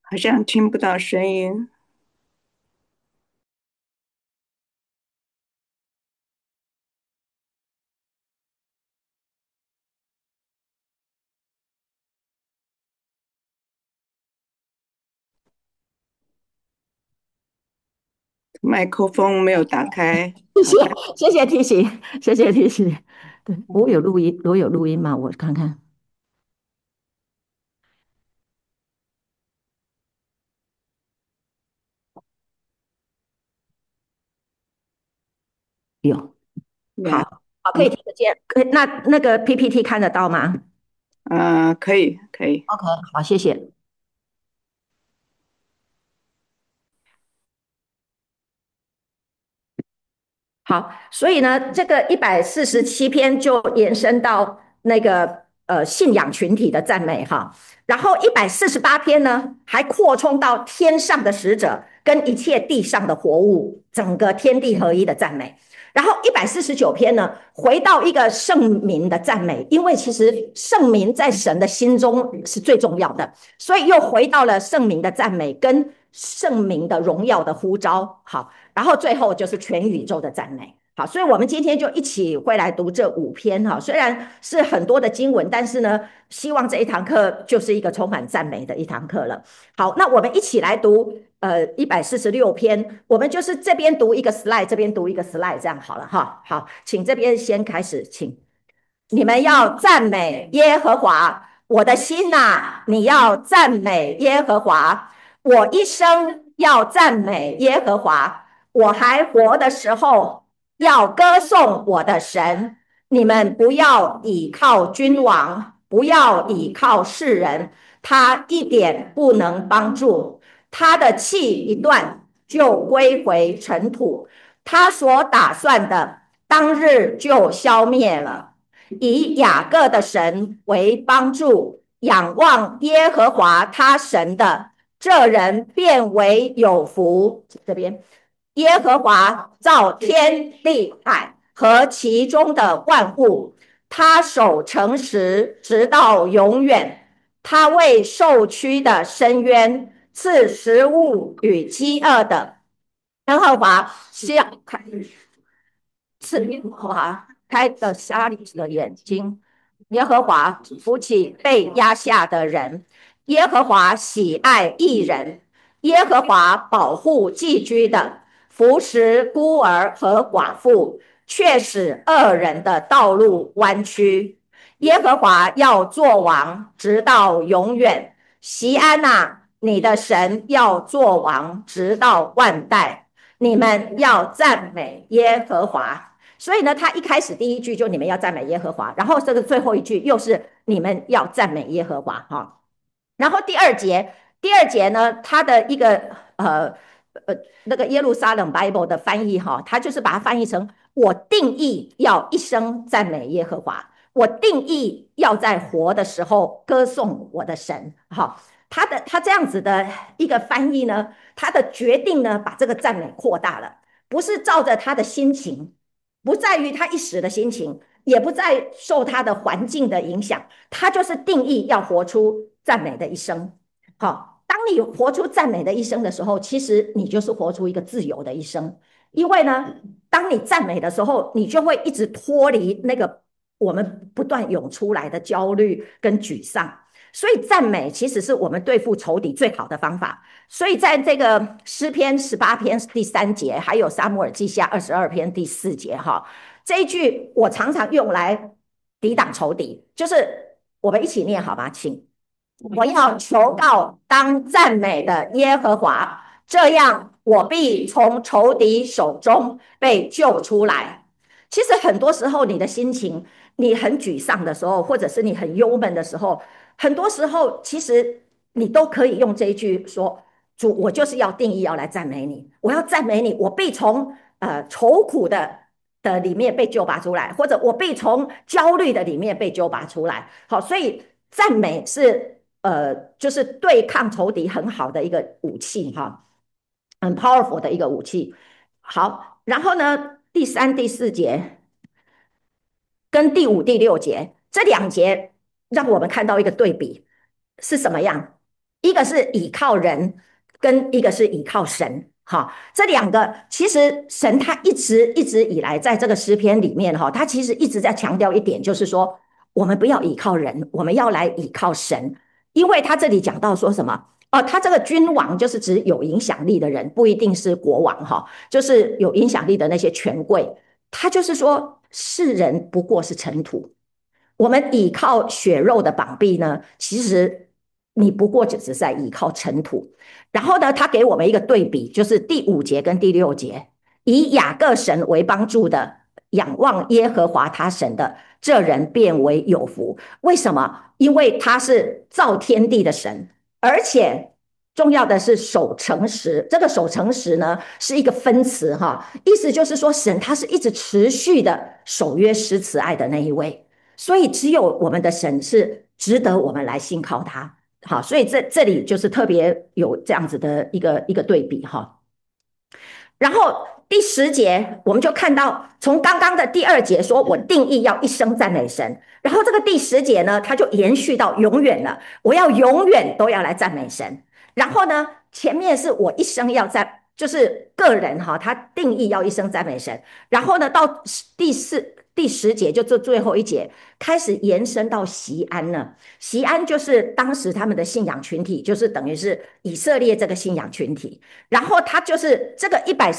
好像听不到声音。麦克风没有打开， 谢谢好像谢谢提醒，谢谢提醒。对，我有录音，我有录音吗？我看看，有， 呀， 好，好，可以嗯听得见。那个 PPT 看得到吗可以可以， ？OK，好，谢谢。好，所以呢，这个147篇就延伸到那个信仰群体的赞美哈，然后148篇呢还扩充到天上的使者跟一切地上的活物，整个天地合一的赞美。然后149篇呢，回到一个圣名的赞美，因为其实圣名在神的心中是最重要的，所以又回到了圣名的赞美跟圣名的荣耀的呼召。好，然后最后就是全宇宙的赞美。好，所以我们今天就一起会来读这5篇哈，虽然是很多的经文，但是呢，希望这一堂课就是一个充满赞美的一堂课了。好，那我们一起来读146篇，我们就是这边读一个 slide，这边读一个 slide，这样好了哈。好，请这边先开始，请你们要赞美耶和华，我的心呐、你要赞美耶和华，我一生要赞美耶和华，我还活的时候要歌颂我的神。你们不要倚靠君王，不要倚靠世人，他一点不能帮助，他的气一断就归回尘土，他所打算的当日就消灭了。以雅各的神为帮助，仰望耶和华他神的，这人变为有福。这边，耶和华造天地海和其中的万物，他守诚实，直到永远。他为受屈的伸冤，赐食物与饥饿的。耶和华是要看是耶和华开了瞎子的眼睛，耶和华扶起被压下的人，耶和华喜爱义人，耶和华保护寄居的，扶持孤儿和寡妇，却使恶人的道路弯曲。耶和华要做王，直到永远。锡安哪，你的神要做王，直到万代。你们要赞美耶和华。所以呢，他一开始第一句就你们要赞美耶和华，然后这个最后一句又是你们要赞美耶和华哈。然后第二节呢，他的一个那个耶路撒冷 Bible 的翻译哈，他就是把它翻译成我定义要一生赞美耶和华，我定义要在活的时候歌颂我的神哈。他这样子的一个翻译呢，他的决定呢，把这个赞美扩大了，不是照着他的心情，不在于他一时的心情，也不再受他的环境的影响，他就是定义要活出赞美的一生。好，当你活出赞美的一生的时候，其实你就是活出一个自由的一生。因为呢，当你赞美的时候，你就会一直脱离那个我们不断涌出来的焦虑跟沮丧。所以赞美其实是我们对付仇敌最好的方法。所以在这个诗篇18篇第3节，还有撒母耳记下22篇第4节，哈，这一句我常常用来抵挡仇敌，就是我们一起念好吗？请，我要求告当赞美的耶和华，这样我必从仇敌手中被救出来。其实很多时候，你的心情，你很沮丧的时候，或者是你很忧闷的时候，很多时候其实你都可以用这一句说：主，我就是要定义要来赞美你，我要赞美你，我必从愁苦的里面被救拔出来，或者我必从焦虑的里面被救拔出来。好，所以赞美是就是对抗仇敌很好的一个武器哈，很 powerful 的一个武器。好，然后呢，第3、第4节跟第5、第6节这2节，让我们看到一个对比是什么样？ 一个是倚靠人，跟一个是倚靠神。哈，这两个其实神他一直以来在这个诗篇里面哈，他其实一直在强调一点，就是说我们不要倚靠人，我们要来倚靠神。因为他这里讲到说什么？哦，他这个君王就是指有影响力的人，不一定是国王哈，就是有影响力的那些权贵。他就是说，世人不过是尘土，我们倚靠血肉的膀臂呢，其实你不过只是在倚靠尘土。然后呢，他给我们一个对比，就是第5节跟第6节，以雅各神为帮助的，仰望耶和华他神的，这人变为有福。为什么？因为他是造天地的神，而且重要的是守诚实。这个守诚实呢，是一个分词哈，意思就是说，神他是一直持续的守约施慈爱的那一位。所以只有我们的神是值得我们来信靠他。好，所以这里就是特别有这样子的一个对比哈。然后第10节我们就看到，从刚刚的第2节说我定义要一生赞美神，然后这个第10节呢，它就延续到永远了，我要永远都要来赞美神。然后呢，前面是我一生要赞，就是个人哈，他定义要一生赞美神。然后呢，到第十节就这最后一节开始延伸到锡安了。锡安就是当时他们的信仰群体，就是等于是以色列这个信仰群体。然后他就是这个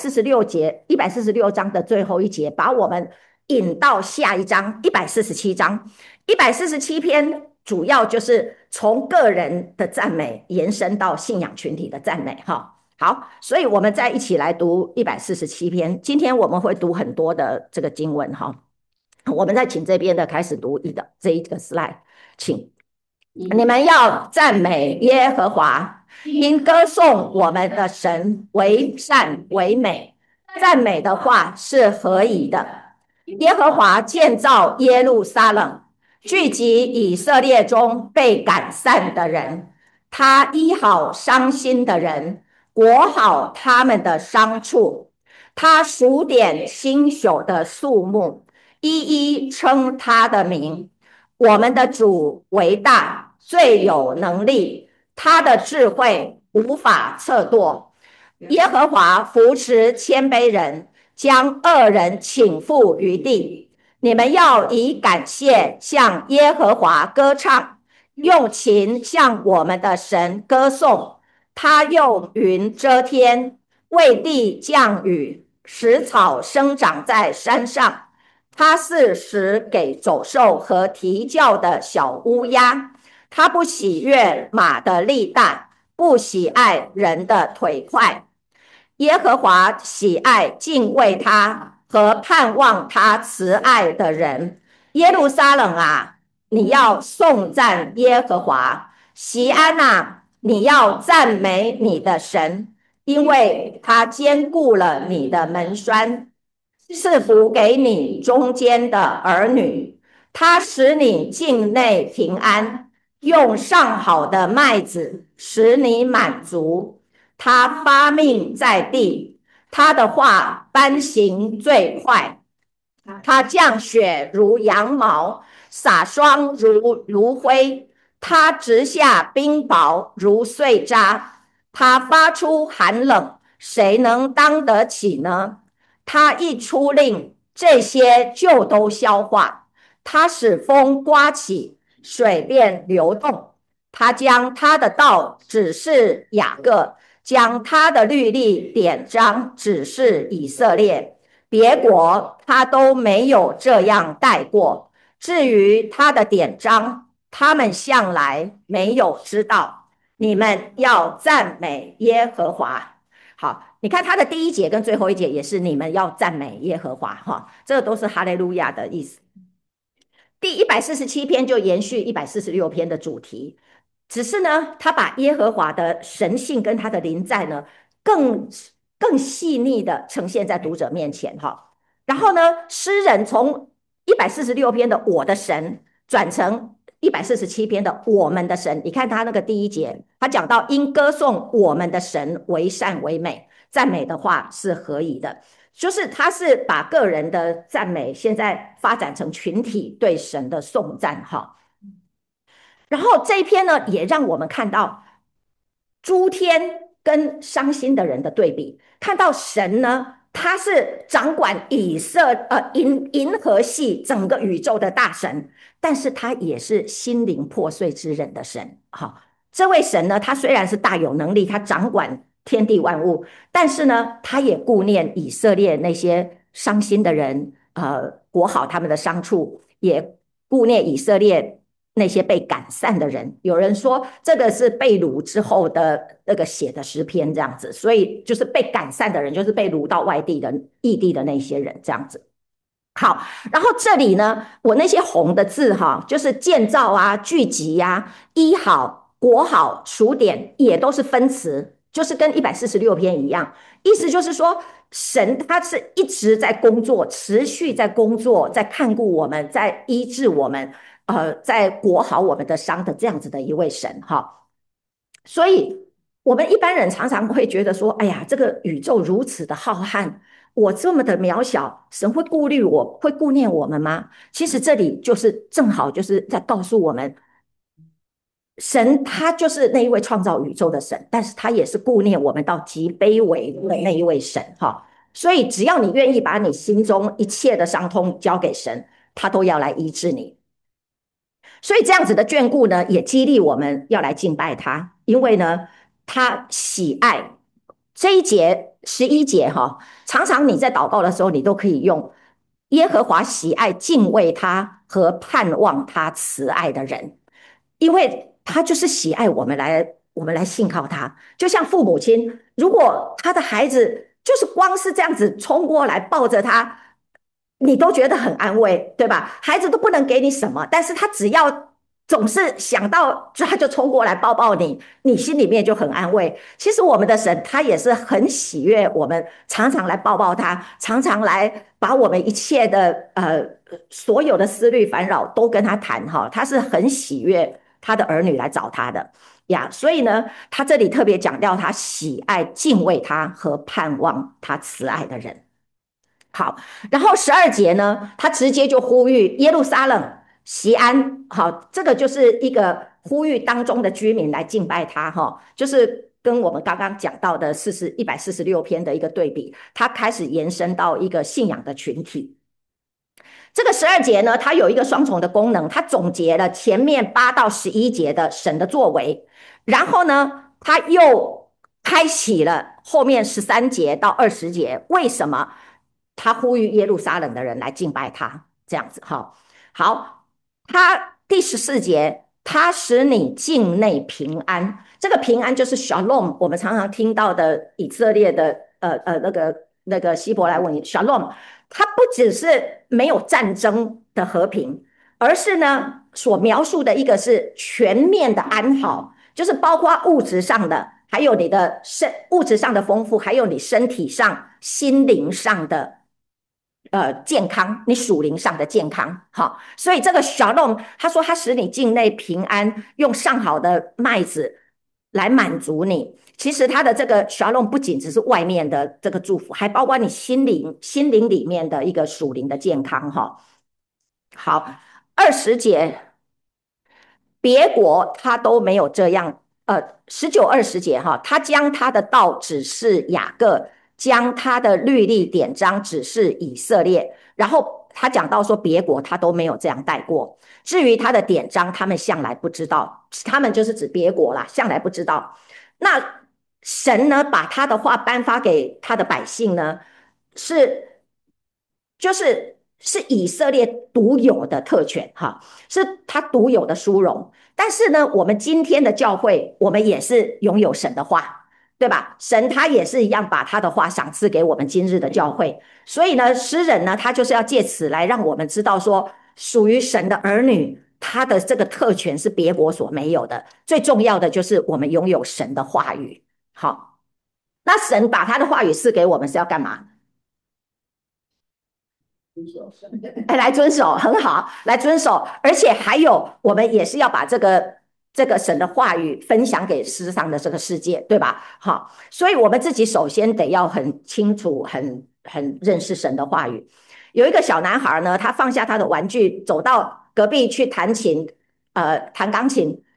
146章的最后一节，把我们引到下一章147章。147篇主要就是从个人的赞美延伸到信仰群体的赞美哈。好，所以我们再一起来读147篇。今天我们会读很多的这个经文哈。我们再请这边的开始读这一个 slide， 请你们要赞美耶和华，因歌颂我们的神为善为美。赞美的话是何以的？耶和华建造耶路撒冷，聚集以色列中被赶散的人，他医好伤心的人，裹好他们的伤处。他数点星宿的数目，一一称他的名。我们的主为大，最有能力，他的智慧无法测度。耶和华扶持谦卑人，将恶人倾覆于地。你们要以感谢向耶和华歌唱，用琴向我们的神歌颂。他用云遮天，为地降雨，使草生长在山上。他是使给走兽和啼叫的小乌鸦。他不喜悦马的力大，不喜爱人的腿快。耶和华喜爱敬畏他和盼望他慈爱的人。耶路撒冷啊，你要颂赞耶和华；锡安啊，你要赞美你的神，因为他坚固了你的门栓，赐福给你中间的儿女。他使你境内平安，用上好的麦子使你满足。他发命在地，他的话颁行最快。他降雪如羊毛，洒霜如炉灰。他直下冰雹如碎渣。他发出寒冷，谁能当得起呢？他一出令，这些就都消化。他使风刮起，水便流动。他将他的道指示雅各，将他的律例典章指示以色列。别国他都没有这样带过。至于他的典章，他们向来没有知道。你们要赞美耶和华。好，你看他的第1节跟最后一节也是你们要赞美耶和华哈，这个都是哈利路亚的意思。第147篇就延续146篇的主题，只是呢，他把耶和华的神性跟他的临在呢，更细腻的呈现在读者面前哈。然后呢，诗人从146篇的我的神转成147篇的我们的神。你看他那个第1节，他讲到因歌颂我们的神为善为美，赞美的话是何以的？就是他是把个人的赞美现在发展成群体对神的颂赞哈。然后这一篇呢，也让我们看到诸天跟伤心的人的对比，看到神呢，他是掌管银河系整个宇宙的大神，但是他也是心灵破碎之人的神。好，这位神呢，他虽然是大有能力，他掌管天地万物，但是呢，他也顾念以色列那些伤心的人，裹好他们的伤处，也顾念以色列那些被赶散的人。有人说这个是被掳之后的那个写的诗篇这样子，所以就是被赶散的人，就是被掳到外地的异地的那些人这样子。好，然后这里呢，我那些红的字哈，就是建造啊、聚集呀、医好、国好、数点，也都是分词，就是跟146篇一样。意思就是说，神他是一直在工作，持续在工作，在看顾我们，在医治我们，在国好我们的伤的这样子的一位神哈。所以，我们一般人常常会觉得说：“哎呀，这个宇宙如此的浩瀚，我这么的渺小，神会顾虑我，会顾念我们吗？”其实这里就是正好就是在告诉我们，神他就是那一位创造宇宙的神，但是他也是顾念我们到极卑微的那一位神哈。所以，只要你愿意把你心中一切的伤痛交给神，他都要来医治你。所以这样子的眷顾呢，也激励我们要来敬拜他，因为呢，他喜爱这一节11节哈，常常你在祷告的时候，你都可以用耶和华喜爱敬畏他和盼望他慈爱的人，因为他就是喜爱我们来信靠他，就像父母亲，如果他的孩子就是光是这样子冲过来抱着他，你都觉得很安慰，对吧？孩子都不能给你什么，但是他只要总是想到，他就冲过来抱抱你，你心里面就很安慰。其实我们的神他也是很喜悦我们常常来抱抱他，常常来把我们一切的所有的思虑烦扰都跟他谈哈，他是很喜悦他的儿女来找他的呀。所以呢，他这里特别强调他喜爱敬畏他和盼望他慈爱的人。好，然后12节呢，他直接就呼吁耶路撒冷、锡安，好，这个就是一个呼吁当中的居民来敬拜他，哈，就是跟我们刚刚讲到的146篇的一个对比，他开始延伸到一个信仰的群体。这个12节呢，它有一个双重的功能，它总结了前面8到11节的神的作为，然后呢，它又开启了后面13节到20节，为什么他呼吁耶路撒冷的人来敬拜他？这样子哈，好，他第14节，他使你境内平安，这个平安就是 shalom，我们常常听到的以色列的那个希伯来文 shalom。它不只是没有战争的和平，而是呢所描述的一个是全面的安好，就是包括物质上的，还有你的物质上的丰富，还有你身体上、心灵上的健康，你属灵上的健康。好，所以这个小弄他说他使你境内平安，用上好的麦子来满足你。其实他的这个 shalom 不仅只是外面的这个祝福，还包括你心灵里面的一个属灵的健康哈。好，20节别国他都没有这样，19、20节哈，他将他的道指示雅各，将他的律例典章指示以色列，然后他讲到说别国他都没有这样带过，至于他的典章，他们向来不知道，他们就是指别国啦，向来不知道。那神呢，把他的话颁发给他的百姓呢，是以色列独有的特权哈，是他独有的殊荣。但是呢，我们今天的教会，我们也是拥有神的话，对吧？神他也是一样把他的话赏赐给我们今日的教会。所以呢，诗人呢，他就是要借此来让我们知道说，属于神的儿女，他的这个特权是别国所没有的。最重要的就是我们拥有神的话语。好，那神把他的话语赐给我们是要干嘛？哎，来遵守，很好，来遵守，而且还有，我们也是要把这个神的话语分享给世上的这个世界，对吧？好，所以我们自己首先得要很清楚、很认识神的话语。有一个小男孩呢，他放下他的玩具，走到隔壁去弹琴，弹钢琴。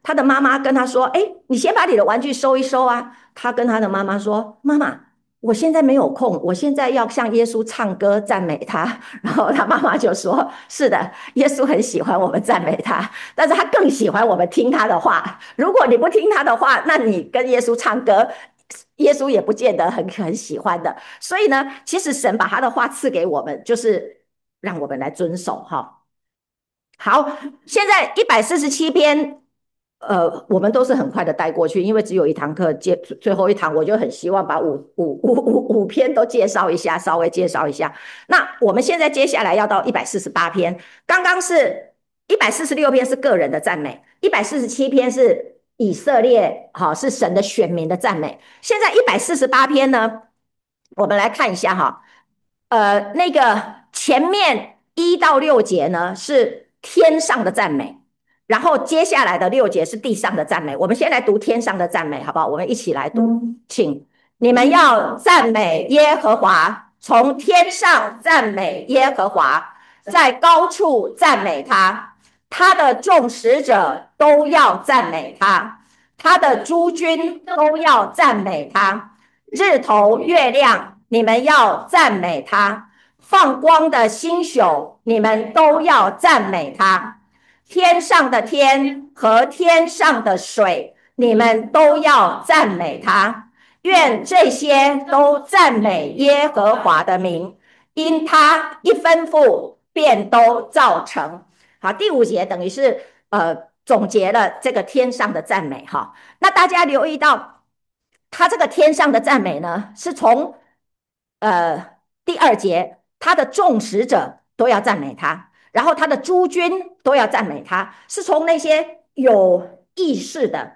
他的妈妈跟他说：“哎，你先把你的玩具收一收啊。”他跟他的妈妈说：“妈妈，我现在没有空，我现在要向耶稣唱歌赞美他。”然后他妈妈就说：“是的，耶稣很喜欢我们赞美他，但是他更喜欢我们听他的话。如果你不听他的话，那你跟耶稣唱歌，耶稣也不见得很喜欢的。所以呢，其实神把他的话赐给我们，就是让我们来遵守哈。好，现在147篇，我们都是很快的带过去，因为只有一堂课，最后一堂，我就很希望把五篇都介绍一下，稍微介绍一下。那我们现在接下来要到148篇，刚刚是146篇是个人的赞美，147篇是以色列，好，是神的选民的赞美。现在148篇呢，我们来看一下哈，那个前面1到6节呢是天上的赞美，然后接下来的6节是地上的赞美。我们先来读天上的赞美，好不好？我们一起来读，请你们要赞美耶和华，从天上赞美耶和华，在高处赞美他，他的众使者都要赞美他，他的诸军都要赞美他，日头月亮，你们要赞美他，放光的星宿，你们都要赞美他，天上的天和天上的水，你们都要赞美他。愿这些都赞美耶和华的名，因他一吩咐，便都造成。好，第5节等于是总结了这个天上的赞美哈。那大家留意到，他这个天上的赞美呢，是从第2节，他的众使者都要赞美他，然后他的诸军都要赞美他，是从那些有意识的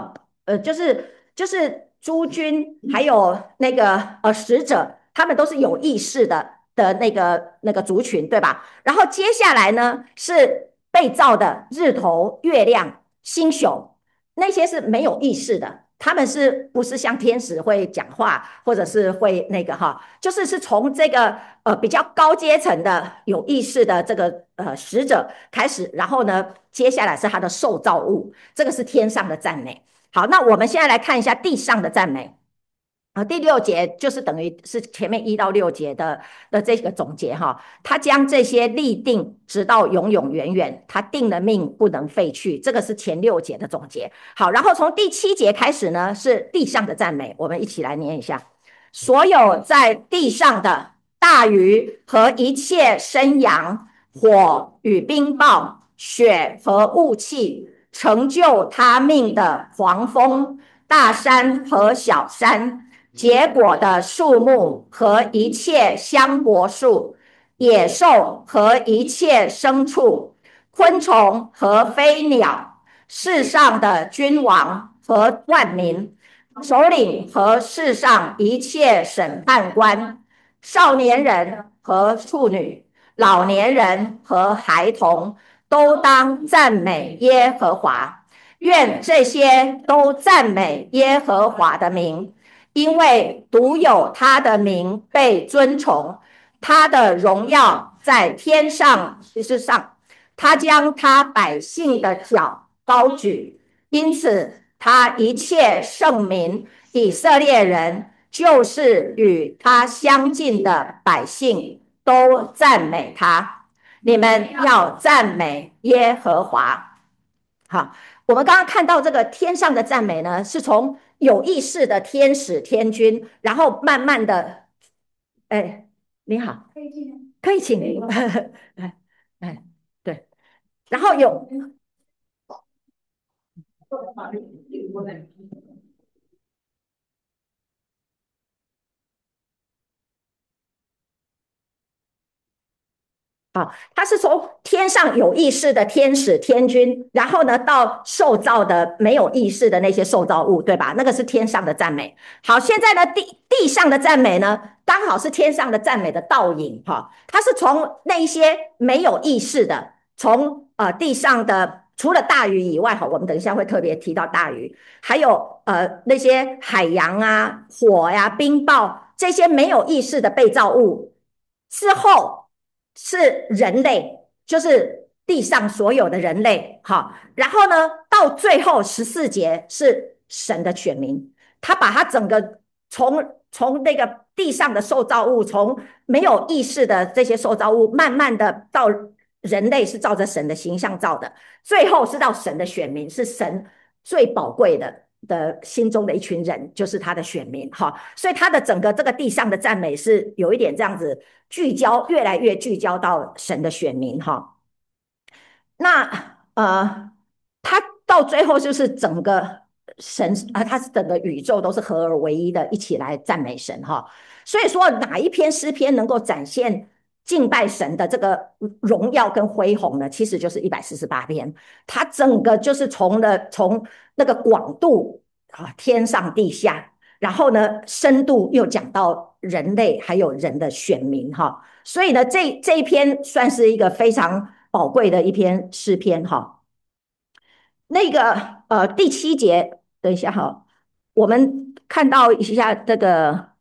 就是诸军还有那个使者，他们都是有意识的那个族群，对吧？然后接下来呢是被造的日头、月亮、星宿，那些是没有意识的。他们是不是像天使会讲话，或者是会那个哈？就是从这个比较高阶层的有意识的这个使者开始，然后呢，接下来是他的受造物，这个是天上的赞美。好，那我们现在来看一下地上的赞美。第6节就是等于是前面1到6节的这个总结哈，他将这些立定，直到永永远远，他定了命不能废去，这个是前6节的总结。好，然后从第7节开始呢，是地上的赞美，我们一起来念一下：所有在地上的大鱼和一切生养，火与冰雹，雪和雾气，成就他命的狂风，大山和小山，结果的树木和一切香柏树，野兽和一切牲畜，昆虫和飞鸟，世上的君王和万民，首领和世上一切审判官，少年人和处女，老年人和孩童，都当赞美耶和华。愿这些都赞美耶和华的名，因为独有他的名被尊崇，他的荣耀在天上之上，他将他百姓的脚高举，因此他一切圣民以色列人，就是与他相近的百姓，都赞美他。你们要赞美耶和华。好，我们刚刚看到这个天上的赞美呢，是从有意识的天使天君，然后慢慢的，哎，你好，可以请你，哎哎，对，然后有它是从天上有意识的天使天君，然后呢到受造的没有意识的那些受造物，对吧？那个是天上的赞美。好，现在呢地上的赞美呢，刚好是天上的赞美的倒影哈。它是从那一些没有意识的，从地上的除了大鱼以外哈，我们等一下会特别提到大鱼，还有那些海洋啊、火呀、冰雹这些没有意识的被造物之后。是人类，就是地上所有的人类，好，然后呢，到最后14节是神的选民，他把他整个从那个地上的受造物，从没有意识的这些受造物，慢慢的到人类是照着神的形象造的，最后是到神的选民，是神最宝贵的心中的一群人，就是他的选民哈。所以他的整个这个地上的赞美是有一点这样子聚焦，越来越聚焦到神的选民哈。那他到最后就是整个神他是整个宇宙都是合而为一的，一起来赞美神哈。所以说哪一篇诗篇能够展现敬拜神的这个荣耀跟恢宏呢？其实就是148篇，它整个就是从那个广度啊，天上地下，然后呢深度又讲到人类还有人的选民哈。所以呢，这一篇算是一个非常宝贵的一篇诗篇哈。那个第7节，等一下哈，我们看到一下这个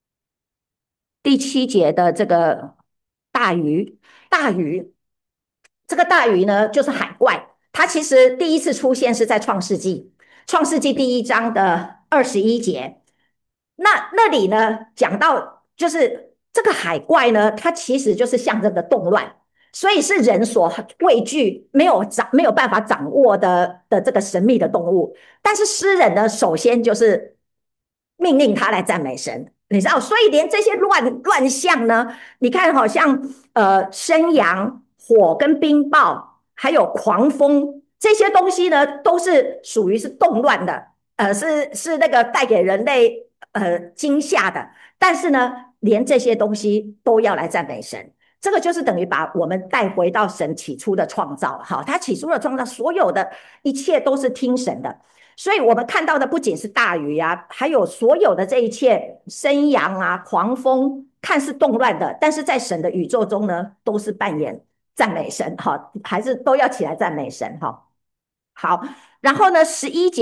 第7节的这个大鱼，大鱼这个大鱼呢，就是海怪，它其实第一次出现是在创世纪，创世纪第1章的21节。那里呢讲到，就是这个海怪呢，它其实就是象征的动乱，所以是人所畏惧、没有办法掌握的这个神秘的动物。但是诗人呢，首先就是命令他来赞美神，你知道，所以连这些乱象呢，你看，好像山羊、火跟冰雹，还有狂风这些东西呢，都是属于是动乱的，是那个带给人类惊吓的。但是呢，连这些东西都要来赞美神，这个就是等于把我们带回到神起初的创造。好，他起初的创造，所有的一切都是听神的。所以我们看到的不仅是大鱼啊，还有所有的这一切生阳啊、狂风，看似动乱的，但是在神的宇宙中呢，都是扮演赞美神哈，还是都要起来赞美神哈。好，然后呢，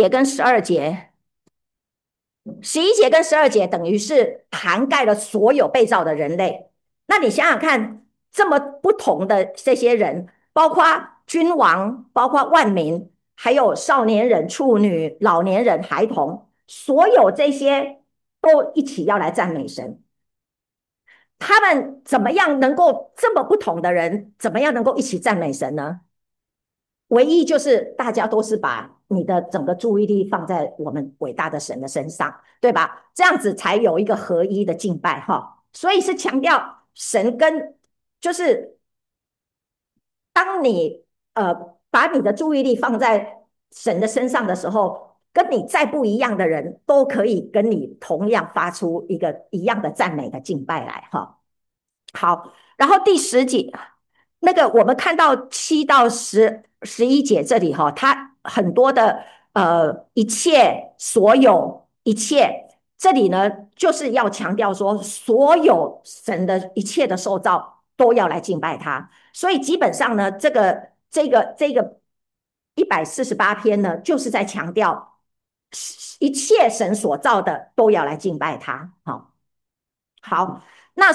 十一节跟十二节等于是涵盖了所有被造的人类。那你想想看，这么不同的这些人，包括君王，包括万民，还有少年人、处女、老年人、孩童，所有这些都一起要来赞美神。他们怎么样能够这么不同的人，怎么样能够一起赞美神呢？唯一就是大家都是把你的整个注意力放在我们伟大的神的身上，对吧？这样子才有一个合一的敬拜哈。所以是强调神跟，就是当你把你的注意力放在神的身上的时候，跟你再不一样的人都可以跟你同样发出一个一样的赞美的敬拜来哈。好，然后第10节，那个我们看到7到11节这里哈，它很多的一切所有一切，这里呢就是要强调说，所有神的一切的受造都要来敬拜他。所以基本上呢，这个148篇呢，就是在强调一切神所造的都要来敬拜他。好，好，那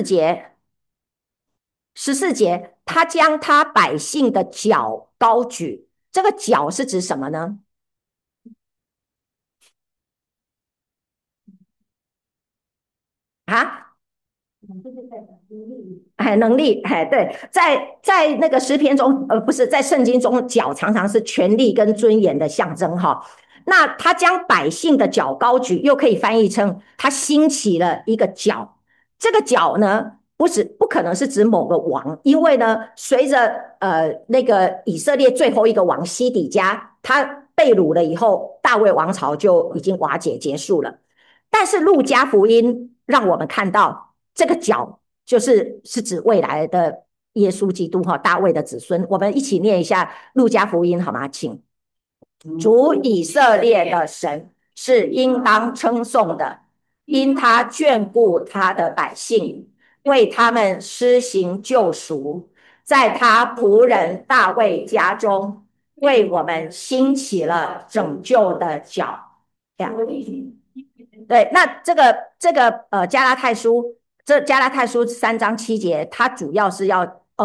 十四节，他将他百姓的脚高举，这个脚是指什么呢？啊，哎，能力，哎，对，在那个诗篇中，不是在圣经中，脚常常是权力跟尊严的象征哈。那他将百姓的脚高举，又可以翻译成他兴起了一个角。这个角呢，不可能是指某个王，因为呢，随着那个以色列最后一个王西底家他被掳了以后，大卫王朝就已经瓦解结束了。但是路加福音让我们看到这个角是指未来的耶稣基督哈，大卫的子孙。我们一起念一下路加福音好吗？请。主以色列的神是应当称颂的，因他眷顾他的百姓，为他们施行救赎，在他仆人大卫家中为我们兴起了拯救的脚。对，那这加拉太书3章7节，它主要是要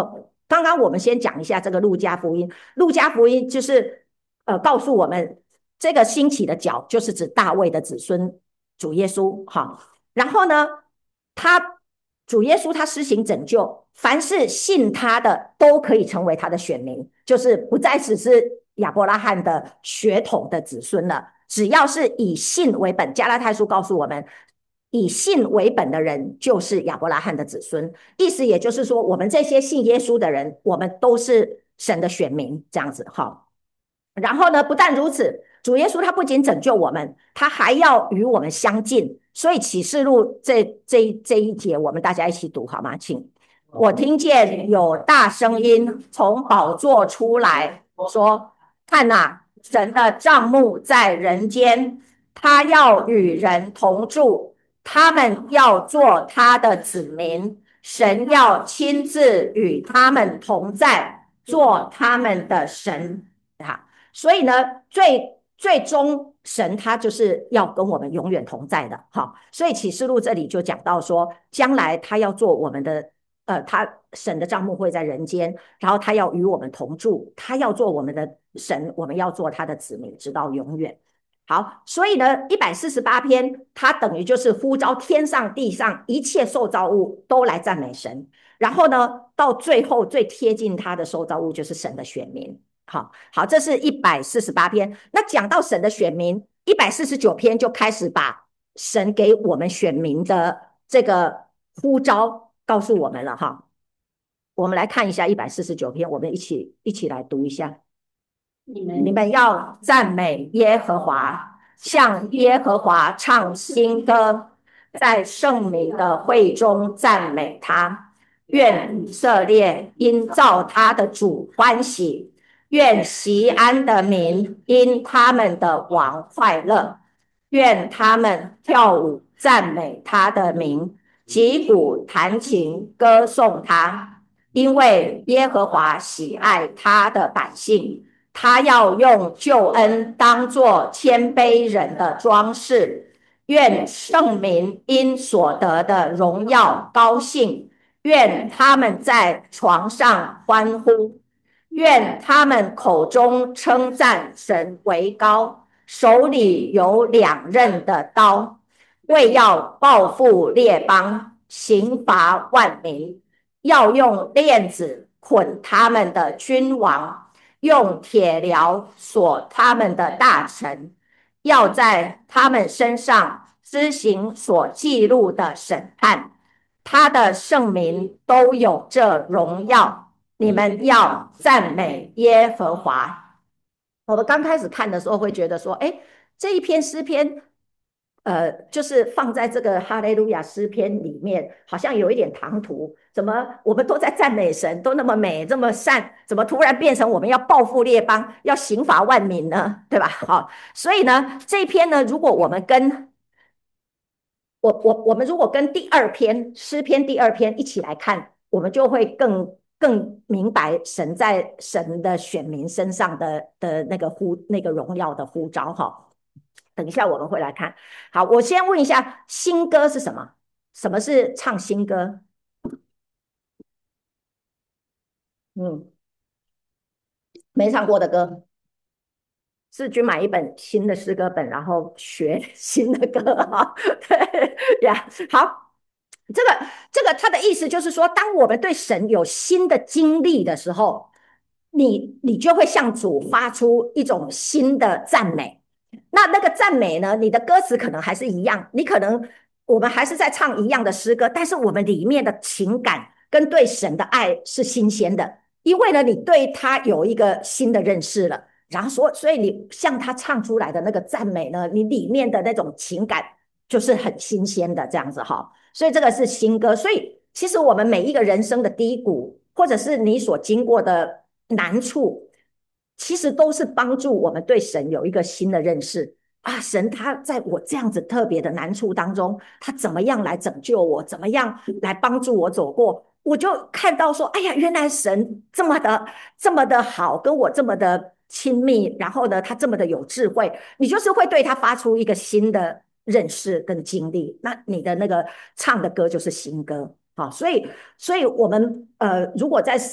刚刚我们先讲一下这个路加福音，路加福音就是告诉我们这个兴起的角就是指大卫的子孙主耶稣哈。然后呢，他主耶稣他施行拯救，凡是信他的都可以成为他的选民，就是不再只是亚伯拉罕的血统的子孙了。只要是以信为本，加拉太书告诉我们，以信为本的人就是亚伯拉罕的子孙。意思也就是说，我们这些信耶稣的人，我们都是神的选民，这样子哈。然后呢，不但如此，主耶稣他不仅拯救我们，他还要与我们相近。所以启示录这一节，我们大家一起读好吗？请。我听见有大声音从宝座出来说：看哪，神的帐幕在人间，他要与人同住，他们要做他的子民，神要亲自与他们同在，做他们的神。所以呢，最终神他就是要跟我们永远同在的，哈。所以启示录这里就讲到说，将来他要做我们的，他神的帐幕会在人间，然后他要与我们同住，他要做我们的神，我们要做他的子民，直到永远。好，所以呢，148篇它等于就是呼召天上地上一切受造物都来赞美神，然后呢，到最后最贴近他的受造物就是神的选民。好好，这是148篇。那讲到神的选民，149篇就开始把神给我们选民的这个呼召告诉我们了哈。我们来看一下149篇，我们一起来读一下。你们要赞美耶和华，向耶和华唱新歌，在圣民的会中赞美他。愿以色列因造他的主欢喜，愿锡安的民因他们的王快乐，愿他们跳舞赞美他的名，击鼓弹琴歌颂他，因为耶和华喜爱他的百姓。他要用救恩当作谦卑人的装饰，愿圣民因所得的荣耀高兴，愿他们在床上欢呼，愿他们口中称赞神为高，手里有两刃的刀，为要报复列邦，刑罚万民，要用链子捆他们的君王，用铁镣锁他们的大臣，要在他们身上施行所记录的审判。他的圣民都有这荣耀，你们要赞美耶和华。我们刚开始看的时候会觉得说，哎，这一篇诗篇，就是放在这个哈利路亚诗篇里面，好像有一点唐突。怎么我们都在赞美神，都那么美，这么善，怎么突然变成我们要报复列邦，要刑罚万民呢？对吧？好，所以呢，这一篇呢，如果我们跟我们如果跟第二篇诗篇第二篇一起来看，我们就会更明白神在神的选民身上的那个荣耀的呼召哈。等一下我们会来看。好，我先问一下，新歌是什么？什么是唱新歌？嗯，没唱过的歌。是去买一本新的诗歌本，然后学新的歌哈。对呀，好，这个他的意思就是说，当我们对神有新的经历的时候，你就会向主发出一种新的赞美。那个赞美呢，你的歌词可能还是一样，你可能我们还是在唱一样的诗歌，但是我们里面的情感跟对神的爱是新鲜的，因为呢，你对他有一个新的认识了。然后所以你向他唱出来的那个赞美呢，你里面的那种情感就是很新鲜的这样子哈。所以这个是新歌。所以其实我们每一个人生的低谷，或者是你所经过的难处，其实都是帮助我们对神有一个新的认识啊。神他在我这样子特别的难处当中，他怎么样来拯救我，怎么样来帮助我走过，我就看到说，哎呀，原来神这么的好，跟我这么的亲密，然后呢，他这么的有智慧，你就是会对他发出一个新的认识跟经历。那你的那个唱的歌就是新歌。好，所以我们如果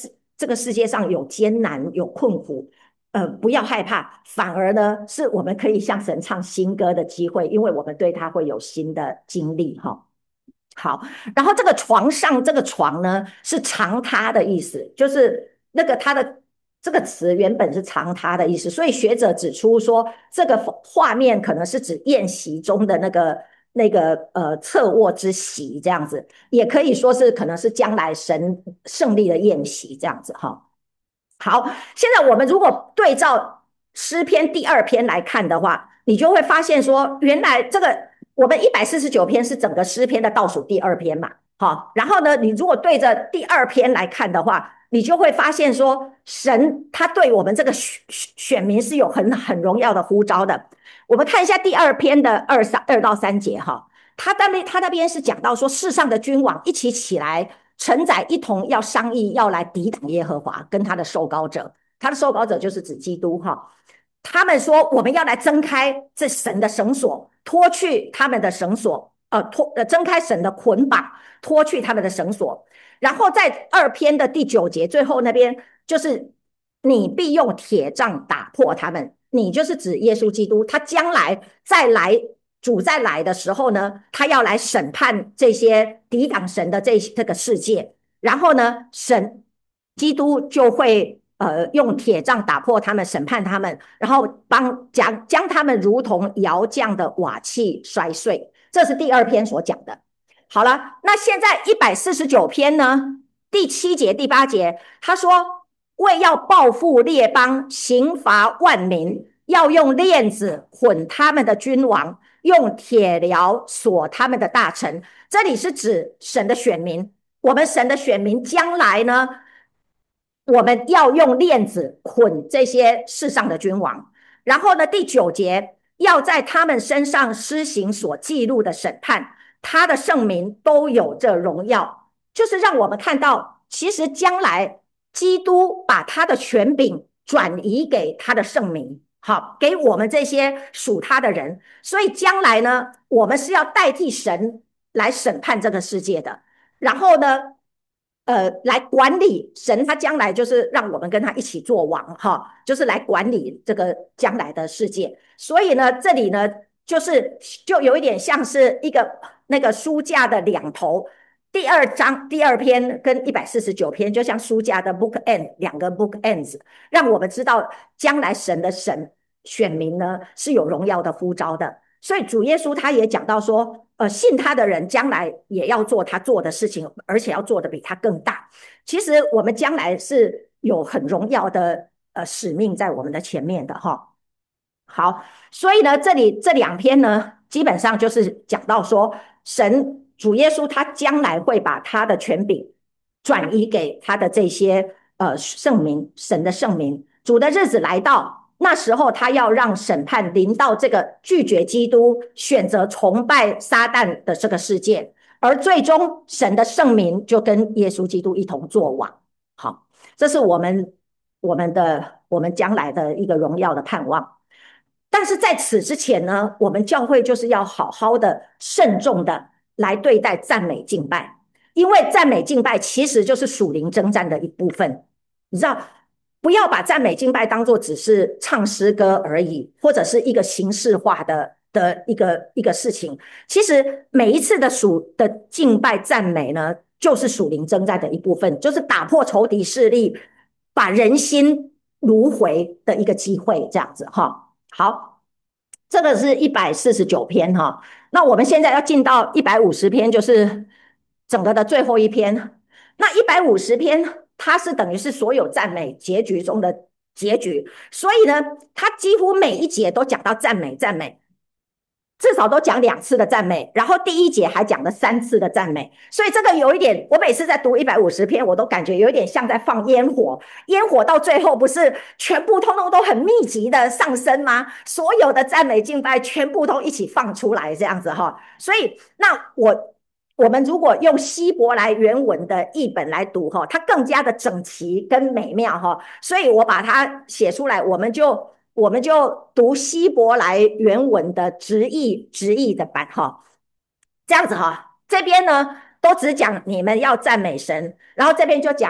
这个世界上有艰难有困苦，不要害怕，反而呢是我们可以向神唱新歌的机会，因为我们对他会有新的经历哈。好，然后这个床上这个床呢是长塌的意思，就是那个它的这个词原本是长塌的意思，所以学者指出说，这个画面可能是指宴席中的那个侧卧之席这样子，也可以说是可能是将来神胜利的宴席这样子哈。好，现在我们如果对照诗篇第二篇来看的话，你就会发现说，原来这个我们149篇是整个诗篇的倒数第二篇嘛，好，然后呢，你如果对着第二篇来看的话，你就会发现说，神他对我们这个选民是有很荣耀的呼召的。我们看一下第二篇的2到3节哈，他那边是讲到说，世上的君王一起起来，承载一同要商议，要来抵挡耶和华跟他的受膏者。他的受膏者就是指基督哈。他们说，我们要来挣开这神的绳索，脱去他们的绳索，挣开神的捆绑，脱去他们的绳索。然后在二篇的第9节最后那边，就是你必用铁杖打破他们。你就是指耶稣基督，他将来再来，主再来的时候呢，他要来审判这些抵挡神的这个世界。然后呢，基督就会用铁杖打破他们，审判他们，然后将他们如同窑匠的瓦器摔碎。这是第二篇所讲的。好了，那现在149篇呢，第7节、第8节，他说为要报复列邦，刑罚万民，要用链子捆他们的君王，用铁镣锁他们的大臣。这里是指神的选民，我们神的选民将来呢，我们要用链子捆这些世上的君王。然后呢，第9节要在他们身上施行所记录的审判，他的圣民都有这荣耀，就是让我们看到，其实将来基督把他的权柄转移给他的圣民，好，给我们这些属他的人。所以将来呢，我们是要代替神来审判这个世界的。然后呢，来管理神，他将来就是让我们跟他一起做王哈，就是来管理这个将来的世界。所以呢，这里呢，就有一点像是一个那个书架的两头，第二章第二篇跟149篇，就像书架的 book end 两个 book ends，让我们知道将来神的选民呢是有荣耀的呼召的。所以主耶稣他也讲到说，信他的人将来也要做他做的事情，而且要做的比他更大。其实我们将来是有很荣耀的使命在我们的前面的哈。好，所以呢，这里这2篇呢，基本上就是讲到说，主耶稣他将来会把他的权柄转移给他的这些圣民，神的圣民。主的日子来到，那时候他要让审判临到这个拒绝基督、选择崇拜撒旦的这个世界，而最终神的圣民就跟耶稣基督一同作王。好，这是我们将来的一个荣耀的盼望。但是在此之前呢，我们教会就是要好好的、慎重的来对待赞美敬拜，因为赞美敬拜其实就是属灵征战的一部分。你知道，不要把赞美敬拜当作只是唱诗歌而已，或者是一个形式化的一个事情。其实每一次的敬拜赞美呢，就是属灵征战的一部分，就是打破仇敌势力，把人心赎回的一个机会，这样子哈。好，这个是149篇哈。那我们现在要进到150篇，就是整个的最后一篇。那150篇，它是等于是所有赞美结局中的结局，所以呢，它几乎每一节都讲到赞美，赞美。至少都讲2次的赞美，然后第1节还讲了3次的赞美，所以这个有一点，我每次在读150篇，我都感觉有一点像在放烟火。烟火到最后不是全部通通都很密集的上升吗？所有的赞美敬拜全部都一起放出来，这样子哈。所以那我们如果用希伯来原文的译本来读哈，它更加的整齐跟美妙哈，所以我把它写出来，我们就读希伯来原文的直译的版哈，这样子哈。这边呢都只讲你们要赞美神，然后这边就讲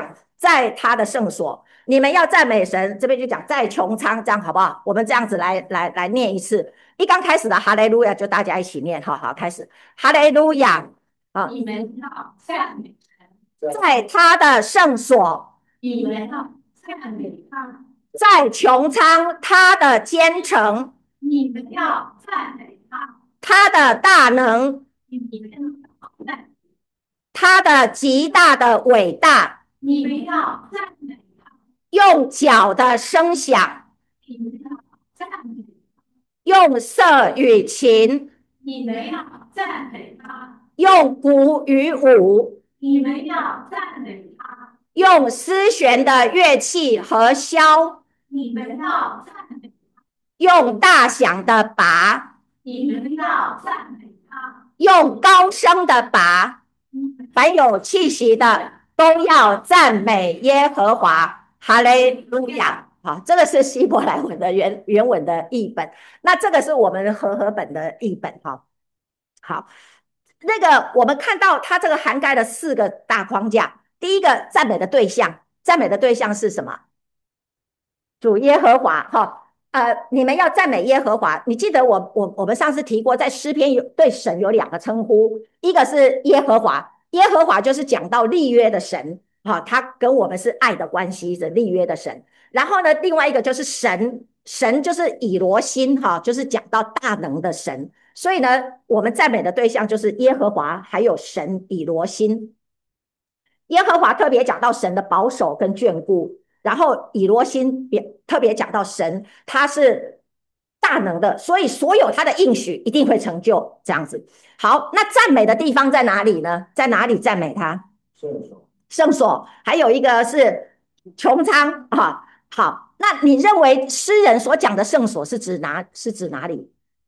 在他的圣所。你们要赞美神，这边就讲在穹苍，这样好不好？我们这样子来念一次。一刚开始的哈利路亚，就大家一起念，好好开始，哈利路亚啊！ 你们要赞美神， 在他的圣所， 你们要赞美他， 在穹苍他的坚城， 你们要赞美他， 他的大能， 你们要赞美， 他的极大的伟大， 你们要赞美他， 用脚的声响， 你们要赞美， 用瑟与琴， 你们要赞美他， 用鼓与舞， 你们要赞美他， 用丝弦的乐器和箫， 你们要赞美， 用大响的拔， 你们要赞美他， 用高声的拔，凡有气息的都要赞美耶和华，哈利路亚。好，这个是希伯来文的原文的译本，那这个是我们和合本的译本。好，那个我们看到它这个涵盖了4个大框架。第一个赞美的对象，赞美的对象是什么？主耶和华。你们要赞美耶和华。你记得我们上次提过，在诗篇对神有2个称呼，一个是耶和华，耶和华就是讲到立约的神，他跟我们是爱的关系，是立约的神。然后呢，另外一个就是神，神就是以罗心，就是讲到大能的神。所以呢，我们赞美的对象就是耶和华，还有神以罗心。耶和华特别讲到神的保守跟眷顾，然后以罗心特别讲到神他是大能的，所以所有他的应许一定会成就，这样子。好，那赞美的地方在哪里呢？在哪里赞美他？圣所，还有一个是穹苍啊。好，那你认为诗人所讲的圣所是指哪里？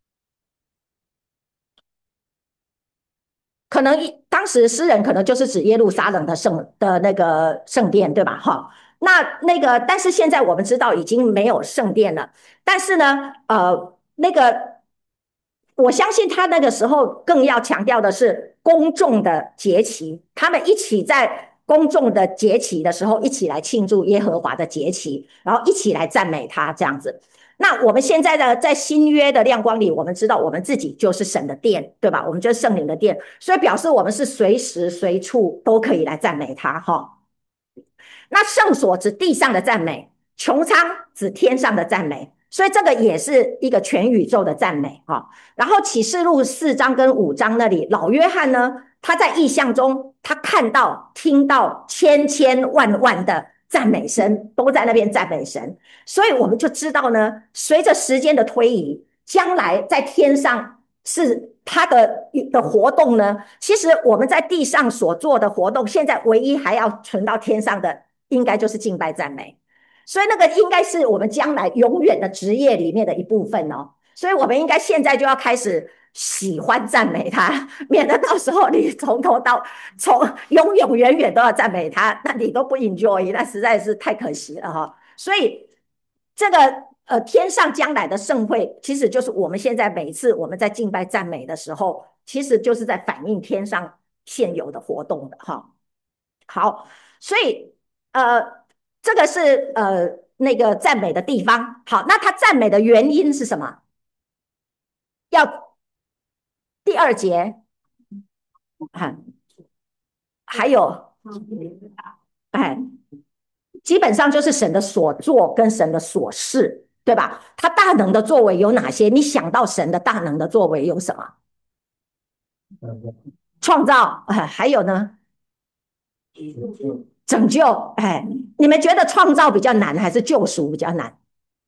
可能当时诗人可能就是指耶路撒冷的那个圣殿，对吧？那个，但是现在我们知道已经没有圣殿了。但是呢，那个我相信他那个时候更要强调的是公众的节期，他们一起在公众的节期的时候一起来庆祝耶和华的节期，然后一起来赞美他，这样子。那我们现在呢，在新约的亮光里，我们知道我们自己就是神的殿，对吧？我们就是圣灵的殿，所以表示我们是随时随处都可以来赞美他。那圣所指地上的赞美，穹苍指天上的赞美，所以这个也是一个全宇宙的赞美。然后启示录4章跟5章那里，老约翰呢，他在异象中，他看到听到千千万万的赞美声，都在那边赞美神。所以我们就知道呢，随着时间的推移，将来在天上是他的活动呢，其实我们在地上所做的活动，现在唯一还要存到天上的，应该就是敬拜赞美。所以那个应该是我们将来永远的职业里面的一部分哦。所以我们应该现在就要开始喜欢赞美他，免得到时候你从永永远远都要赞美他，那你都不 enjoy， 那实在是太可惜了。所以这个天上将来的盛会，其实就是我们现在每一次我们在敬拜赞美的时候，其实就是在反映天上现有的活动的。好，所以这个是那个赞美的地方。好，那他赞美的原因是什么？要第2节，还有基本上就是神的所作跟神的所事，对吧？他大能的作为有哪些？你想到神的大能的作为有什么？创造，还有呢？拯救。你们觉得创造比较难，还是救赎比较难？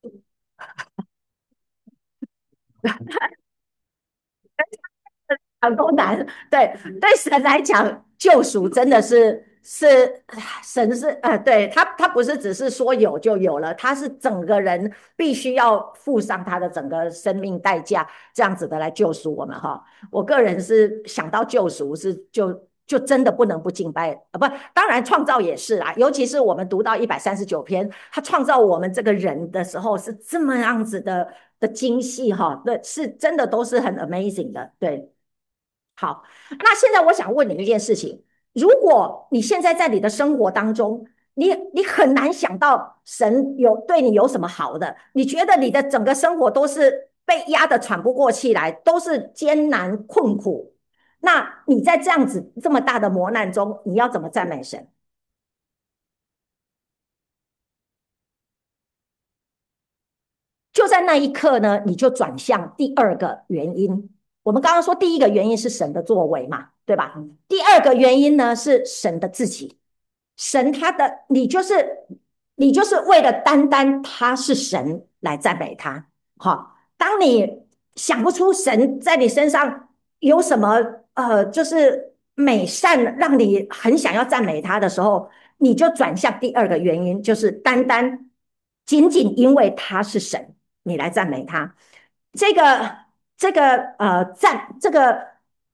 都难。对神来讲，救赎真的是神是对他不是只是说有就有了，他是整个人必须要付上他的整个生命代价，这样子的来救赎我们。我个人是想到救赎就真的不能不敬拜。不，当然创造也是啦，尤其是我们读到139篇，他创造我们这个人的时候是这么样子的精细。对，是真的都是很 amazing 的。对。好，那现在我想问你一件事情：如果你现在在你的生活当中， 你很难想到神对你有什么好的，你觉得你的整个生活都是被压得喘不过气来，都是艰难困苦。那你在这样子这么大的磨难中，你要怎么赞美神？就在那一刻呢，你就转向第二个原因。我们刚刚说第一个原因是神的作为嘛，对吧？第二个原因呢是神的自己。神他的你就是为了单单他是神来赞美他。好，当你想不出神在你身上有什么就是美善让你很想要赞美他的时候，你就转向第二个原因，就是单单仅仅因为他是神，你来赞美他。这个这个这个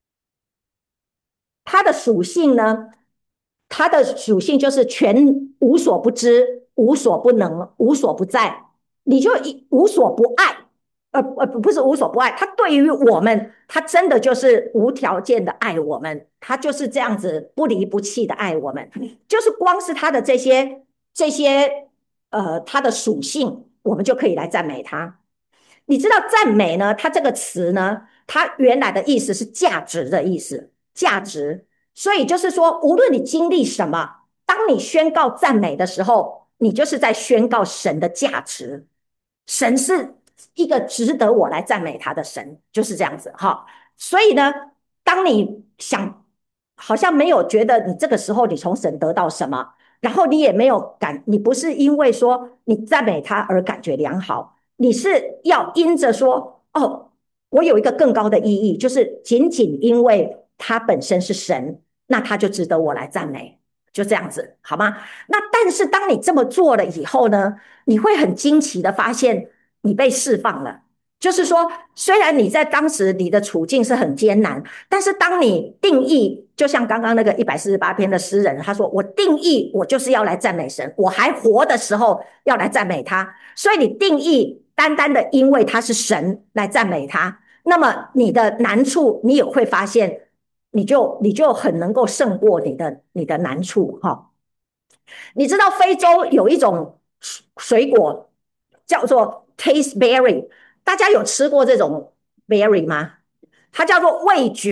它的属性呢，它的属性就是全无所不知、无所不能、无所不在，你就无所不爱。不是无所不爱，他对于我们，他真的就是无条件的爱我们，他就是这样子不离不弃的爱我们。就是光是他的这些他的属性，我们就可以来赞美他。你知道赞美呢？它这个词呢，它原来的意思是价值的意思，价值。所以就是说，无论你经历什么，当你宣告赞美的时候，你就是在宣告神的价值。神是一个值得我来赞美他的神，就是这样子哈。所以呢，当你想好像没有觉得你这个时候你从神得到什么，然后你也没有你不是因为说你赞美他而感觉良好，你是要因着说，哦，我有一个更高的意义，就是仅仅因为他本身是神，那他就值得我来赞美，就这样子，好吗？那但是当你这么做了以后呢，你会很惊奇的发现你被释放了。就是说，虽然你在当时你的处境是很艰难，但是当你定义，就像刚刚那个148篇的诗人，他说：“我定义，我就是要来赞美神，我还活的时候要来赞美他。”所以你定义单单的因为他是神来赞美他，那么你的难处，你也会发现，你就很能够胜过你的难处哈。你知道非洲有一种水果叫做 taste berry，大家有吃过这种 berry 吗？它叫做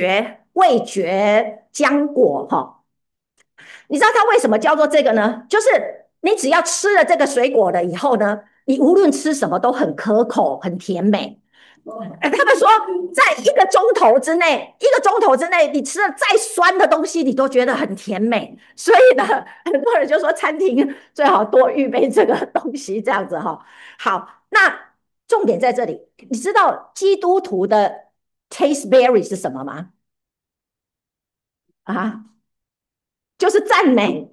味觉浆果哈。你知道它为什么叫做这个呢？就是你只要吃了这个水果了以后呢，你无论吃什么都很可口、很甜美。他们说，在一个钟头之内，你吃了再酸的东西，你都觉得很甜美。所以呢，很多人就说，餐厅最好多预备这个东西，这样子哈。好，那重点在这里，你知道基督徒的 taste berry 是什么吗？啊，就是赞美。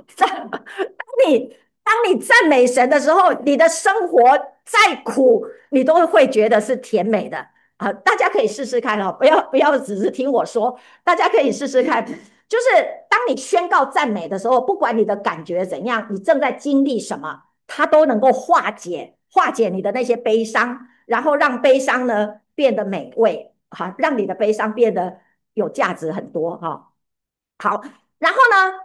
当你赞美神的时候，你的生活再苦，你都会觉得是甜美的啊！大家可以试试看哦，不要只是听我说，大家可以试试看。就是当你宣告赞美的时候，不管你的感觉怎样，你正在经历什么，它都能够化解你的那些悲伤，然后让悲伤呢变得美味，哈，让你的悲伤变得有价值很多哈。好，然后呢，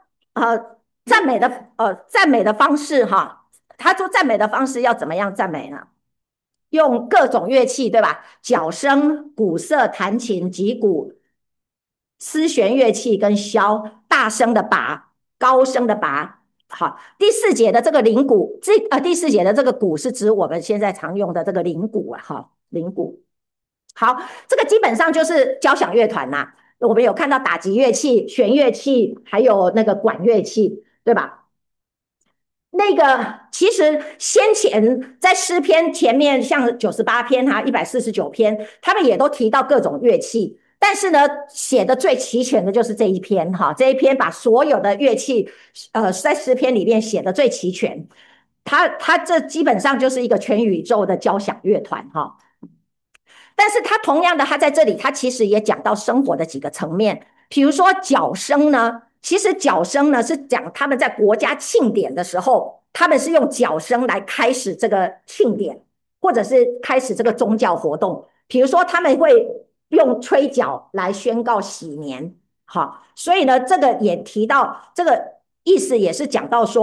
赞美的方式哈，他说赞美的方式要怎么样赞美呢？用各种乐器，对吧？角声、鼓瑟、弹琴、击鼓、丝弦乐器跟箫，大声的拔，高声的拔。好，第四节的这个铃鼓，第四节的这个鼓是指我们现在常用的这个铃鼓啊，哈，铃鼓。好，这个基本上就是交响乐团呐、我们有看到打击乐器、弦乐器，还有那个管乐器，对吧？那个其实先前在诗篇前面，像98篇哈、149篇，他们也都提到各种乐器。但是呢，写的最齐全的就是这一篇哈，这一篇把所有的乐器，在诗篇里面写的最齐全。它这基本上就是一个全宇宙的交响乐团哈。但是他同样的，他在这里，他其实也讲到生活的几个层面，比如说角声呢，其实角声呢是讲他们在国家庆典的时候，他们是用角声来开始这个庆典，或者是开始这个宗教活动。比如说他们会用吹角来宣告喜年，好，所以呢，这个也提到这个意思，也是讲到说，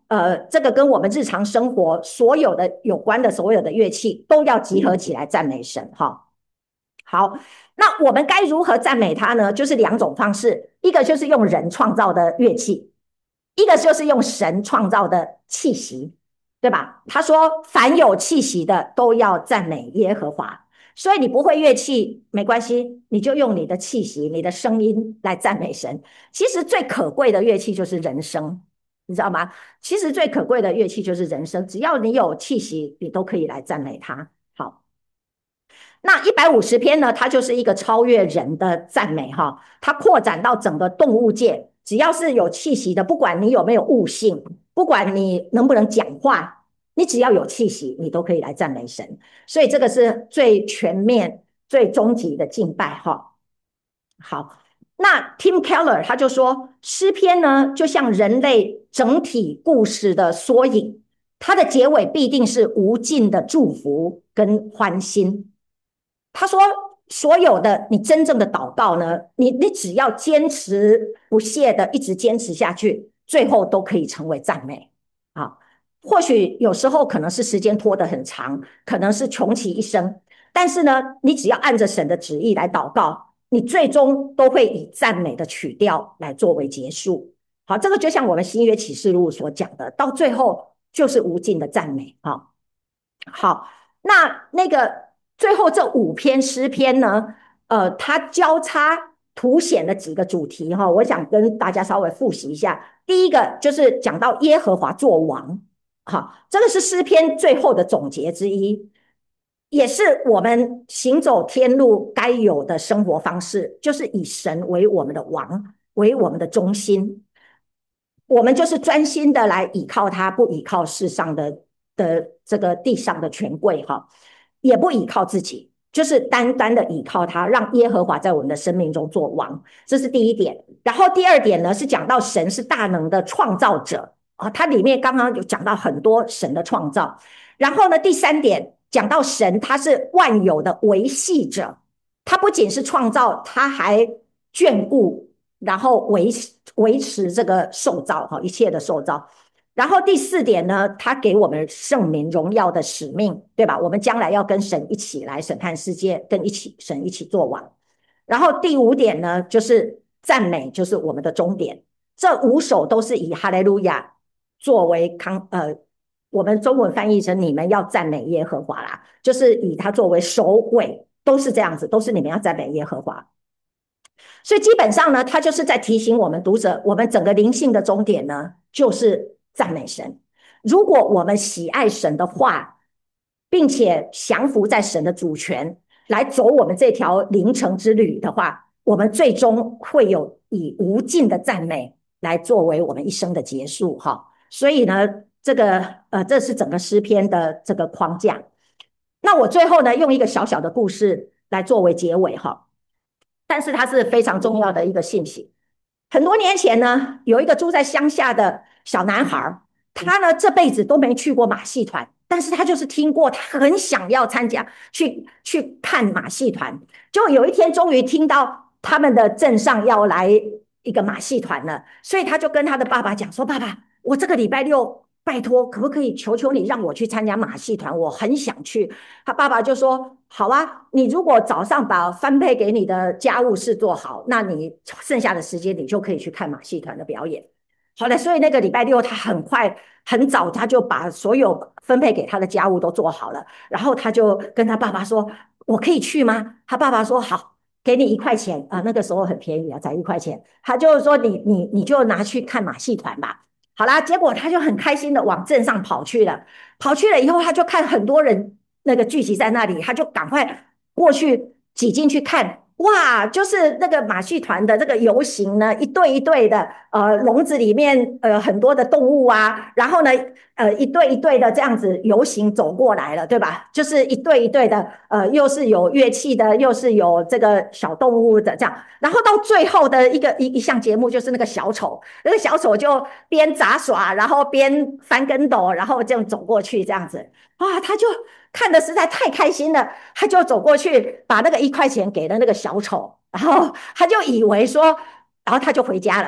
这个跟我们日常生活所有的有关的所有的乐器都要集合起来赞美神哈。好，那我们该如何赞美他呢？就是两种方式，一个就是用人创造的乐器，一个就是用神创造的气息，对吧？他说，凡有气息的都要赞美耶和华。所以你不会乐器没关系，你就用你的气息、你的声音来赞美神。其实最可贵的乐器就是人声，你知道吗？其实最可贵的乐器就是人声，只要你有气息，你都可以来赞美他。好，那150篇呢，它就是一个超越人的赞美哈，它扩展到整个动物界，只要是有气息的，不管你有没有悟性，不管你能不能讲话，你只要有气息，你都可以来赞美神。所以这个是最全面、最终极的敬拜哈。好，那 Tim Keller 他就说，诗篇呢就像人类整体故事的缩影，它的结尾必定是无尽的祝福跟欢欣。他说，所有的你真正的祷告呢，你只要坚持不懈的一直坚持下去，最后都可以成为赞美啊。或许有时候可能是时间拖得很长，可能是穷其一生，但是呢，你只要按着神的旨意来祷告，你最终都会以赞美的曲调来作为结束。好，这个就像我们新约启示录所讲的，到最后就是无尽的赞美啊。好，那个最后这5篇诗篇呢，它交叉凸显了几个主题哈，我想跟大家稍微复习一下。第一个就是讲到耶和华作王，好，这个是诗篇最后的总结之一，也是我们行走天路该有的生活方式，就是以神为我们的王，为我们的中心。我们就是专心的来倚靠他，不倚靠世上的这个地上的权贵哈，也不倚靠自己，就是单单的倚靠他，让耶和华在我们的生命中做王，这是第一点。然后第二点呢，是讲到神是大能的创造者啊，它里面刚刚有讲到很多神的创造。然后呢，第三点讲到神他是万有的维系者，他不仅是创造，他还眷顾，然后维持这个受造哈，一切的受造。然后第四点呢，他给我们圣名荣耀的使命，对吧？我们将来要跟神一起来审判世界，跟神一起做王。然后第5点呢，就是赞美，就是我们的终点。这5首都是以哈利路亚作为我们中文翻译成你们要赞美耶和华啦，就是以它作为首尾，都是这样子，都是你们要赞美耶和华。所以基本上呢，他就是在提醒我们读者，我们整个灵性的终点呢，就是赞美神。如果我们喜爱神的话，并且降服在神的主权，来走我们这条灵程之旅的话，我们最终会有以无尽的赞美来作为我们一生的结束哈。所以呢，这是整个诗篇的这个框架。那我最后呢，用一个小小的故事来作为结尾哈。但是它是非常重要的一个信息。很多年前呢，有一个住在乡下的小男孩，他呢这辈子都没去过马戏团，但是他就是听过，他很想要参加，去看马戏团。就有一天终于听到他们的镇上要来一个马戏团了，所以他就跟他的爸爸讲说：“爸爸，我这个礼拜六拜托，可不可以求求你让我去参加马戏团？我很想去。”他爸爸就说：“好啊，你如果早上把分配给你的家务事做好，那你剩下的时间你就可以去看马戏团的表演。”好了，所以那个礼拜六他很快很早他就把所有分配给他的家务都做好了，然后他就跟他爸爸说：“我可以去吗？”他爸爸说：“好。”给你1块钱啊，那个时候很便宜啊，才1块钱。他就是说你就拿去看马戏团吧。好啦，结果他就很开心的往镇上跑去了。跑去了以后，他就看很多人那个聚集在那里，他就赶快过去挤进去看。哇，就是那个马戏团的这个游行呢，一对一对的，笼子里面很多的动物啊，然后呢，一对一对的这样子游行走过来了，对吧？就是一对一对的，又是有乐器的，又是有这个小动物的这样，然后到最后的一项节目就是那个小丑，那个小丑就边杂耍，然后边翻跟斗，然后这样走过去这样子，哇，他就看的实在太开心了，他就走过去把那个1块钱给了那个小丑，然后他就以为说，然后他就回家了。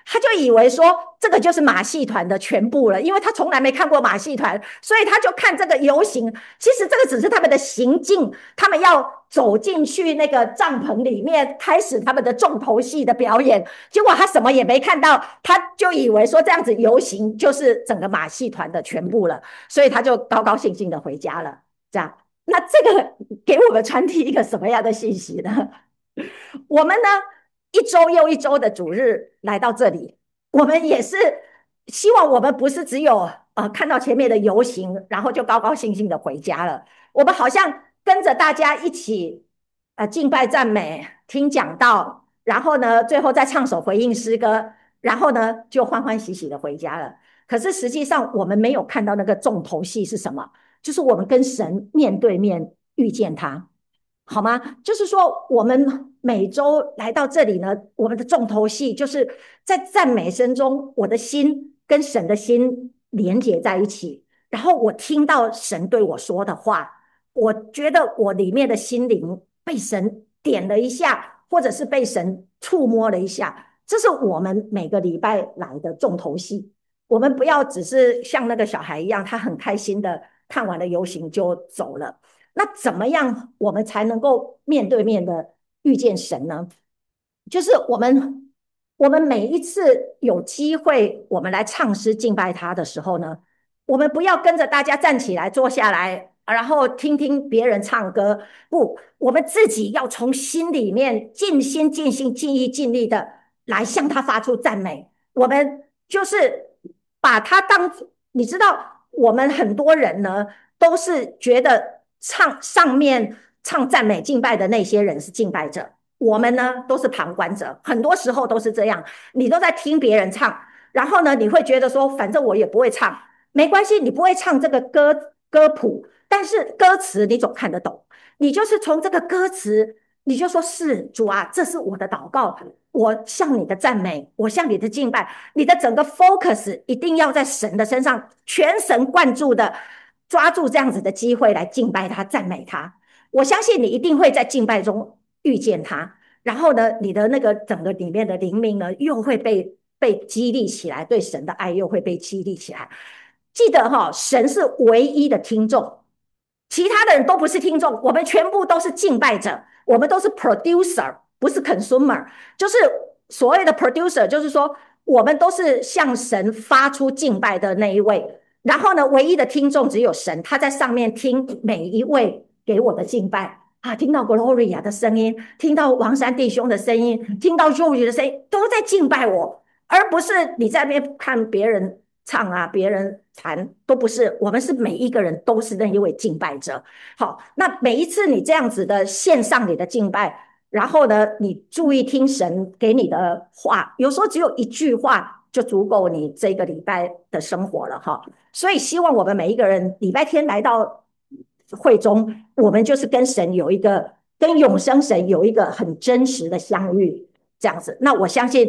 他就以为说这个就是马戏团的全部了，因为他从来没看过马戏团，所以他就看这个游行。其实这个只是他们的行径，他们要走进去那个帐篷里面，开始他们的重头戏的表演。结果他什么也没看到，他就以为说这样子游行就是整个马戏团的全部了，所以他就高高兴兴的回家了。这样，那这个给我们传递一个什么样的信息呢？我们呢，一周又一周的主日来到这里，我们也是希望我们不是只有看到前面的游行，然后就高高兴兴的回家了。我们好像跟着大家一起敬拜赞美，听讲道，然后呢，最后再唱首回应诗歌，然后呢就欢欢喜喜的回家了。可是实际上我们没有看到那个重头戏是什么，就是我们跟神面对面遇见他。好吗？就是说，我们每周来到这里呢，我们的重头戏就是在赞美声中，我的心跟神的心连接在一起，然后我听到神对我说的话，我觉得我里面的心灵被神点了一下，或者是被神触摸了一下，这是我们每个礼拜来的重头戏。我们不要只是像那个小孩一样，他很开心的看完了游行就走了。那怎么样我们才能够面对面的遇见神呢？就是我们每一次有机会，我们来唱诗敬拜他的时候呢，我们不要跟着大家站起来坐下来，然后听听别人唱歌，不，我们自己要从心里面尽心尽心尽意尽力的来向他发出赞美。我们就是把他当，你知道，我们很多人呢都是觉得上面唱赞美敬拜的那些人是敬拜者。我们呢都是旁观者，很多时候都是这样，你都在听别人唱，然后呢，你会觉得说，反正我也不会唱，没关系，你不会唱这个歌谱，但是歌词你总看得懂，你就是从这个歌词，你就说是主啊，这是我的祷告，我向你的赞美，我向你的敬拜，你的整个 focus 一定要在神的身上，全神贯注的抓住这样子的机会来敬拜他、赞美他。我相信你一定会在敬拜中遇见他，然后呢，你的那个整个里面的灵命呢，又会被激励起来，对神的爱又会被激励起来。记得哈，神是唯一的听众，其他的人都不是听众，我们全部都是敬拜者，我们都是 producer，不是 consumer。就是所谓的 producer，就是说我们都是向神发出敬拜的那一位。然后呢，唯一的听众只有神，他在上面听每一位给我的敬拜啊，听到 Gloria 的声音，听到王山弟兄的声音，听到 George 的声音，都在敬拜我，而不是你在那边看别人唱啊，别人弹，都不是。我们是每一个人都是那一位敬拜者。好，那每一次你这样子的献上你的敬拜，然后呢，你注意听神给你的话，有时候只有一句话就足够你这个礼拜的生活了哈。所以希望我们每一个人礼拜天来到会中，我们就是跟神有一个跟永生神有一个很真实的相遇，这样子。那我相信，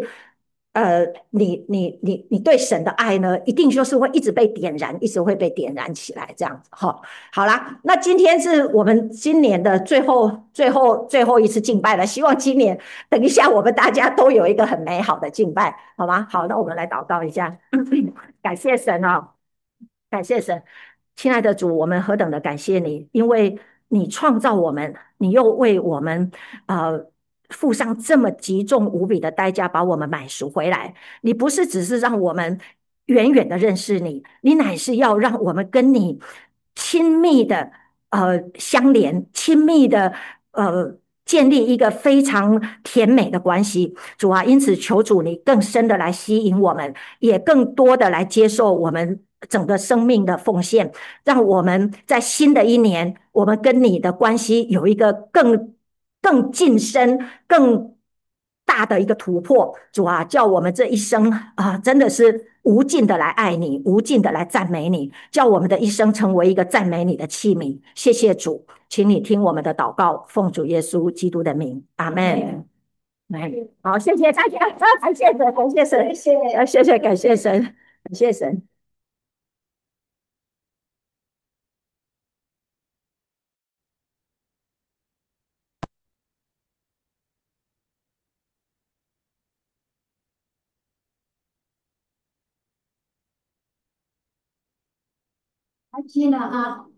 你对神的爱呢，一定就是会一直被点燃，一直会被点燃起来，这样子哈。好啦，那今天是我们今年的最后一次敬拜了，希望今年等一下我们大家都有一个很美好的敬拜，好吗？好，那我们来祷告一下，感谢神哦。感谢神，亲爱的主，我们何等的感谢你，因为你创造我们，你又为我们付上这么极重无比的代价，把我们买赎回来。你不是只是让我们远远的认识你，你乃是要让我们跟你亲密的相连，亲密的建立一个非常甜美的关系。主啊，因此求主你更深的来吸引我们，也更多的来接受我们整个生命的奉献，让我们在新的一年，我们跟你的关系有一个更晋升、更大的一个突破。主啊，叫我们这一生啊，真的是无尽的来爱你，无尽的来赞美你，叫我们的一生成为一个赞美你的器皿。谢谢主，请你听我们的祷告，奉主耶稣基督的名，阿门。好，谢谢大家，感谢神，感谢神，谢谢，感谢神，感谢神。 开心了啊。